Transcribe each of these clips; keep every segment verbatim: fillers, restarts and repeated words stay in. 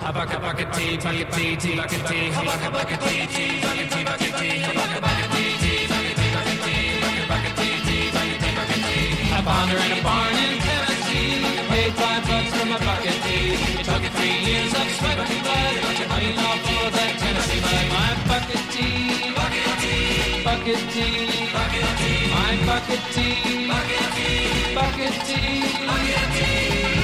A bucket, bucket tea, bucket tea, tea, bucket tea, a bucket, bucket tea, tea, bucket tea, bucket tea, a bucket, bucket tea, tea, bucket tea, bucket tea, bucket, bucket tea, tea, bucket tea, bucket tea. I found her in a barn in Tennessee. Paid five bucks for my bucket tea. It took it three years of sweat and blood. Honey, all full of that Tennessee mud. My bucket tea, bucket tea, bucket tea, bucket tea. My bucket tea, bucket tea, bucket tea, bucket tea.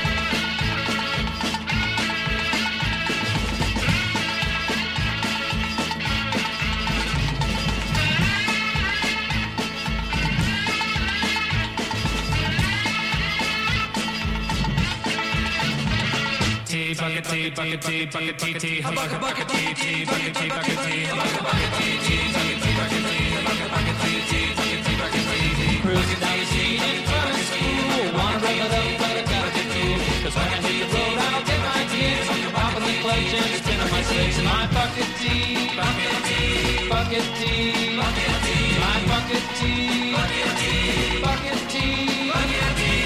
Bucket tea, bucket tea, bucket tea, tea, bucket bucket tea, tea, bucket tea, bucket tea, bucket bucket tea, tea, bucket tea, bucket tea, bucket bucket tea, tea, bucket tea, bucket tea. Cruising down the street in front of school, wanna rub it up, but I gotta get cool. 'Cause when I hit the road, I'll get my kicks. Popping the clutch and spinning my slicks. And my bucket tea, bucket tea, bucket tea, bucket tea, my bucket tea, bucket tea, bucket tea, bucket tea.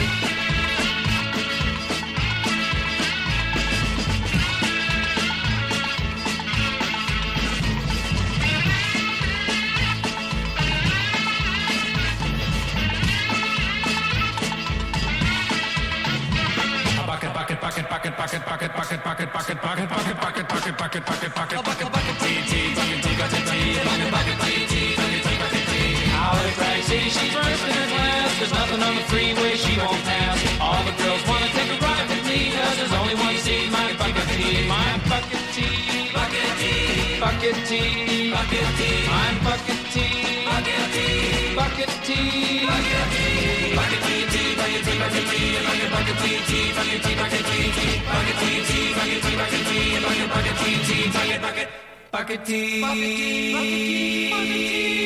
Bucket, bucket, bucket, bucket, bucket, bucket, bucket, bucket, bucket, bucket, bucket, bucket, bucket, bucket, bucket, bucket, bucket, tea, tea, bucket, tea, bucket, tea, bucket, bucket, tea, tea, bucket, tea, bucket, tea. Out at Drag City, she's first in her class. There's nothing on the freeway she won't pass. All the girls wanna take a ride with me, 'cause there's only one seat, my bucket tea, my bucket tea, bucket tea, bucket tea, bucket tea, my bucket tea, bucket tea, bucket tea, bucket tea, bucket tea, tea, bucket tea, bucket tea, bucket bucket tea, tea, bucket tea, bucket tea, tea, bucket tea, tea, bucket tea, bucket tea, bucket bucket tea, tea, bucket bucket bucket tea, bucket tea, bucket tea, bucket tea.